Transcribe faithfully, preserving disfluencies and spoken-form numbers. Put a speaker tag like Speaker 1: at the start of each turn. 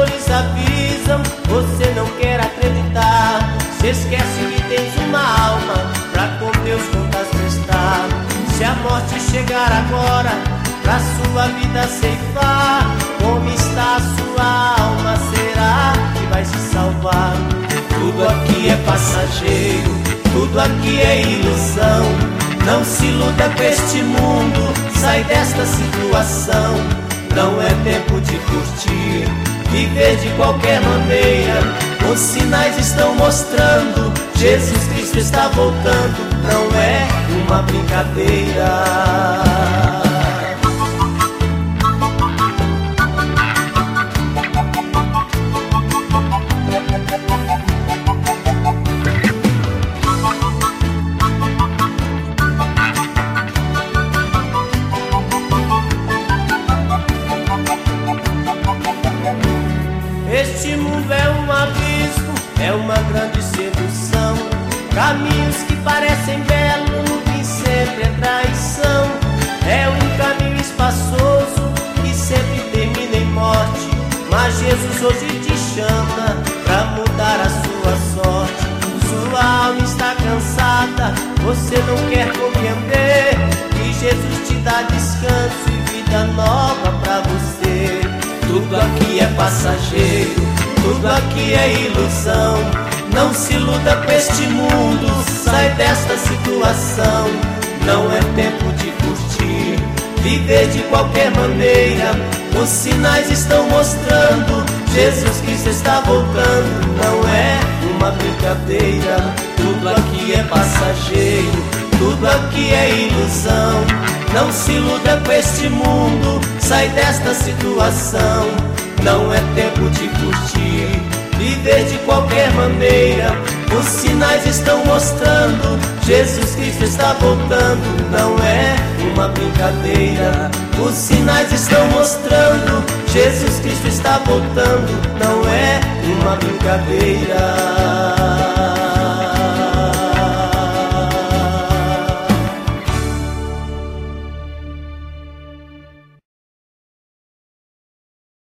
Speaker 1: pastores avisam, você não quer acreditar. Se esquece que tens uma alma pra com Deus contas prestar. Se a morte chegar agora pra sua vida ceifar, como está a sua alma? Será que vai se salvar? Tudo aqui é passageiro, tudo aqui é ilusão. Não se iluda com este mundo, sai desta situação. Não é tempo de curtir, viver de qualquer maneira. Os sinais estão mostrando, Jesus Cristo está voltando. Não é uma brincadeira. Este mundo é um abismo, é uma grande sedução. Caminhos que parecem belos, no fim sempre é traição. É um caminho espaçoso que sempre termina em morte. Mas Jesus hoje te chama pra mudar a sua sorte. Sua alma está cansada, você não quer compreender que Jesus te dá descanso e vida nova pra você. Tudo aqui é passageiro, tudo aqui é ilusão. Não se iluda com este mundo, sai desta situação. Não é tempo de curtir, viver de qualquer maneira. Os sinais estão mostrando, Jesus Cristo está voltando. Não é uma brincadeira, tudo aqui é passageiro, tudo aqui é ilusão. Não se iluda com este mundo, sai desta situação. Não é tempo de curtir, viver de qualquer maneira. Os sinais estão mostrando, Jesus Cristo está voltando. Não é uma brincadeira. Os sinais estão mostrando, Jesus Cristo está voltando. Não é uma brincadeira.